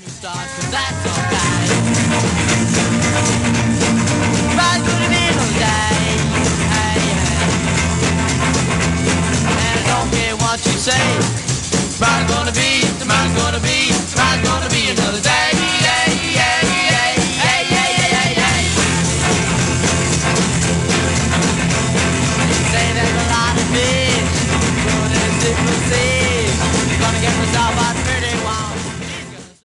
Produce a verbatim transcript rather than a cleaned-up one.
start, 'cause that's alright. Tomorrow's gonna be another day. Hey, hey. And I don't care what you say. Tomorrow's gonna be, tomorrow's gonna be, tomorrow's gonna be another day. Hey, hey, hey, hey, hey, hey, hey, hey. They say there's a lot of fish, but there's different things.